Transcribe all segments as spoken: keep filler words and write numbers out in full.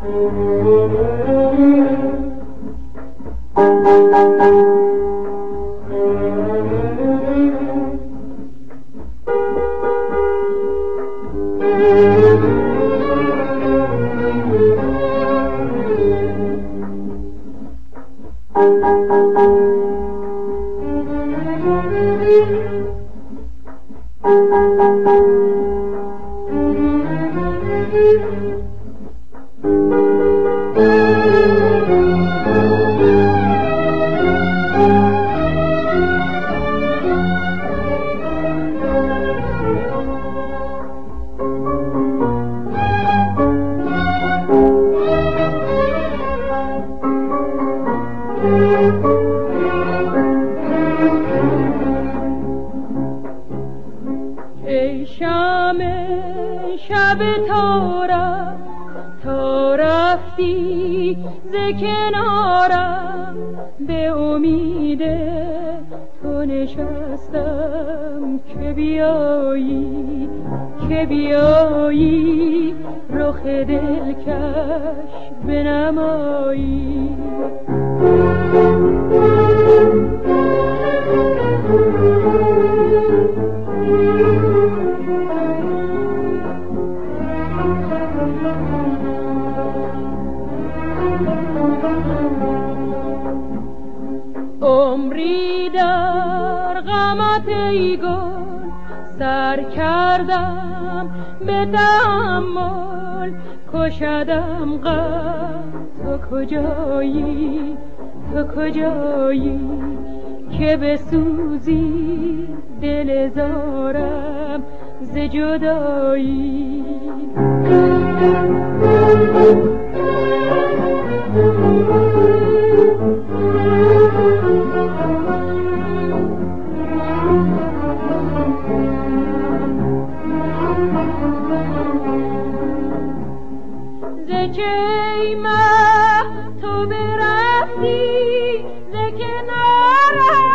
ای شام شب تارم تا رفتی ز کنارم، به امید تو نشستم که بیایی که بیایی رخ دلکش بنمایی. عمری در غمت ای گل سر کردم به تأمل، کشدم غم تو کجایی تو کجایی که بسوزی دل زارم ز جدایی. ز چه مه تو برفتی ز کنارم،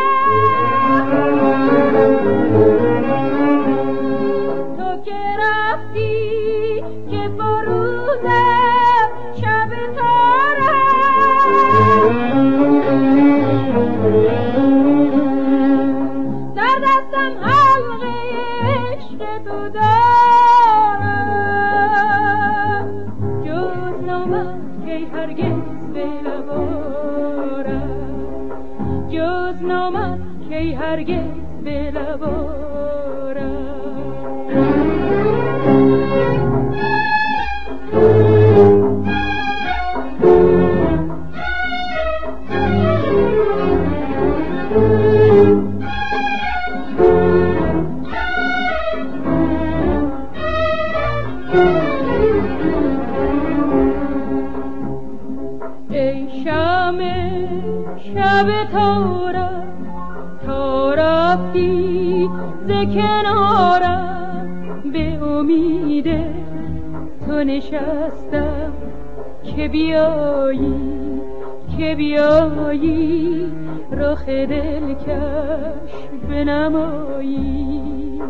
تو که رفتی که فروز شب تارم، در دستم حلقه عشق تو دارم، جز نامت که هرگز به لبارم، جز نامت که هرگز به لبارم. ای شام شب تارم تا رفتی ز کنارم، به امید تو نشستم که بیایی که بیایی رخ دلکش بنمایی.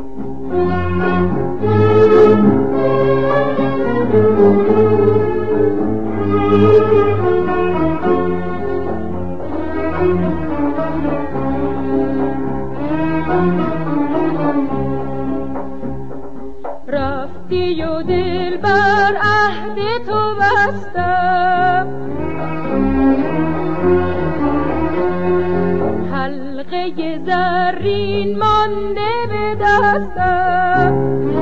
رفتی و دل بر عهد تو بستم، حلقه زرین مانده به دستم،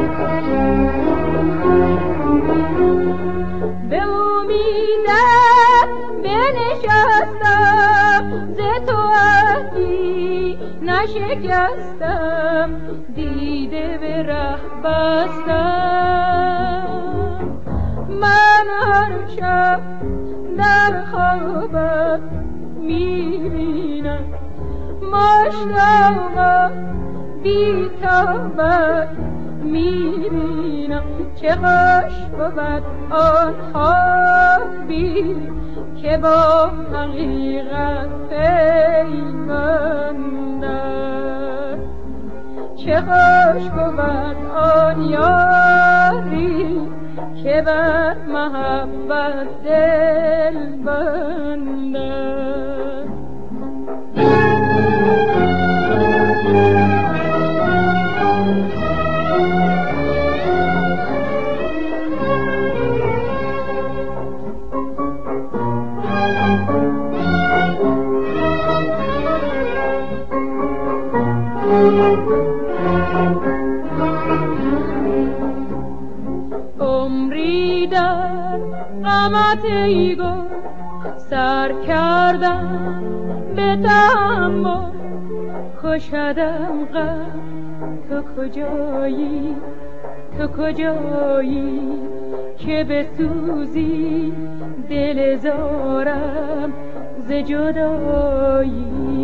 به امیدت بنشستم، ز تو عهدی نشکستم، دیده به ره بستم. من هر شب در خوابت میبینم، مشتاقم بی تابت میبینم، چه خوش بود آن خوابی که با حقیقت پیوندد، چه خوش بود آن یاری که بر محبت دل بندد. عمری در غمت ای گل سر کردم به تأمل، خوشدم غم تو کجایی، تو کجایی که بسوزی دل زارم ز جدایی.